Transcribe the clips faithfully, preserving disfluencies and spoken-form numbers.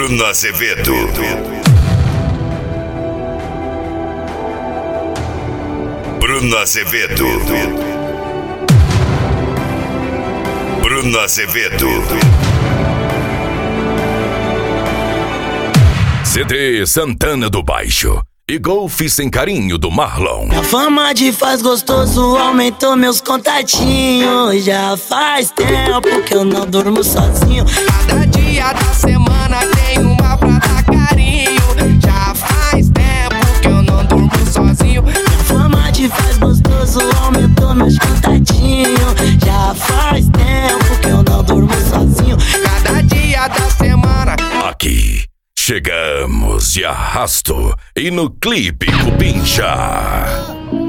Bruno Azevedo. Bruno Azevedo. Bruno Azevedo. C D Santana do Baixo e Golfe Sem Carinho do Marlon. A fama de faz gostoso aumentou meus contatinhos. Já faz tempo que eu não durmo sozinho. Cada dia da semana tem uma pra dar carinho. Já faz tempo que eu não durmo sozinho. A fama de faz gostoso aumentou meus contatinhos. Já faz tempo que eu não durmo sozinho. Cada dia da semana. Aqui chegamos de arrasto e no clipe Cupincha.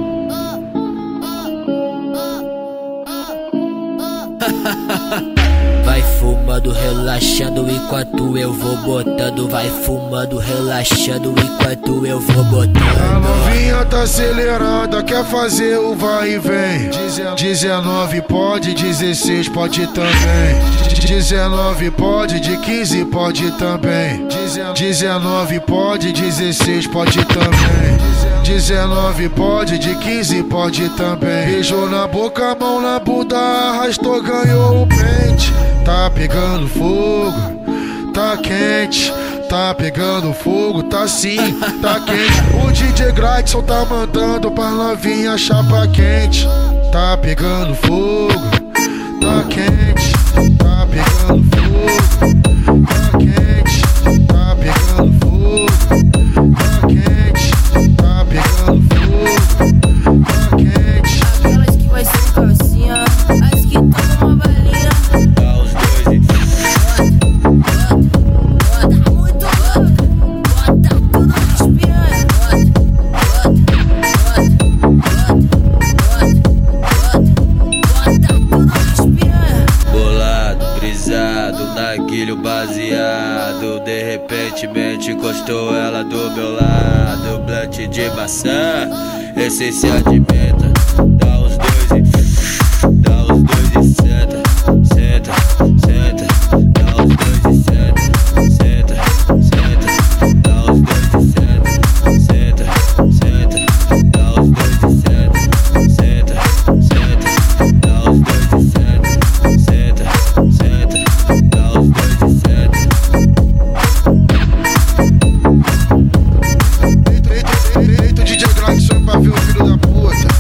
Vai fumando, relaxando enquanto eu vou botando. Vai fumando, relaxando enquanto eu vou botando. A novinha tá acelerada, quer fazer o vai e vem. dezenove pode, dezesseis pode também. dezenove pode, de quinze pode também. dezenove pode, dezesseis pode também. dezenove pode, de quinze pode também. Beijou na boca, mão na bunda, arrastou, ganhou o pente. Tá pegando fogo, tá quente. Tá pegando fogo, tá sim, tá quente. O D J Gladson tá mandando pra novinha chapa quente. Tá pegando fogo, tá quente. Tá pegando fogo, tá quente. Tá pegando fogo, tá quente. Tá pegando fogo, tá quente. Aquelas que vai ser calcinha, as que tomam uma balinha. Dá os dois e Bota muito, bota tudo nas piranha. Bota tudo nas piranha. bolado, brisado, naguilho baseado. De repente mente encostou ela do meu lado. Blunt de maçã, essência de menta. Dá os dois e dá os dois e senta, senta, senta. Dá os dois e senta, senta, senta. Dá os dois e senta, senta, senta. Dá os dois e senta, senta, senta. Dá os dois e senta, senta, senta. Dá os dois e senta. Eita, D J Gladson pra ver o filho da puta.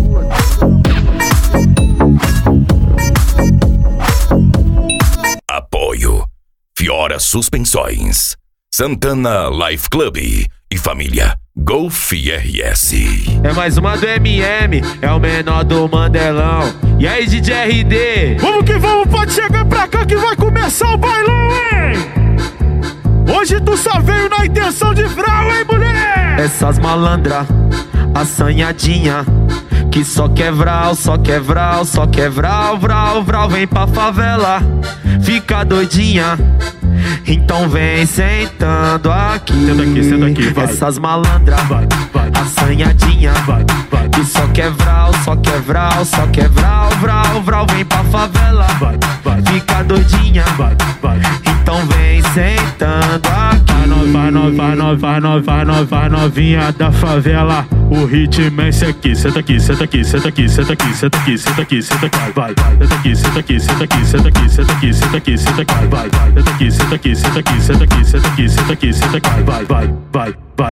Apoio Fiora Suspensões, Santana Life Club e família Golfe R S. É mais uma do M M, é o menor do Mandelão. E aí, D J R D? Vamos que vamos, pode chegar pra cá que vai começar o bailão, hein? Hoje tu só veio na intenção de vral, hein, mulher? Essas malandra, assanhadinha, que só quer vral, só quer vral, só quer vral, vral, vral. Vem pra favela, fica doidinha. Então vem sentando aqui. Senta aqui, senta aqui, vai. Essas malandras, vai, vai, assanhadinha, vai, vai, que só quer vral, só quer vral, só quer vral, vral, vral. Vem pra favela, vai, vai, fica doidinha, vai, vai. Então vem sentando aqui. Vai, vai, vai, vai, vai, vai, vai, vai, novinha da favela. O ritmo é esse aqui. Senta aqui, senta aqui, senta aqui, senta aqui, senta aqui, senta aqui, senta aqui, vai, vai. Senta aqui, senta aqui, senta aqui, senta aqui, senta aqui, senta aqui, senta aqui, vai, vai. Senta aqui, senta aqui, senta aqui, senta aqui, senta aqui, senta aqui, senta aqui, vai, vai, vai, vai.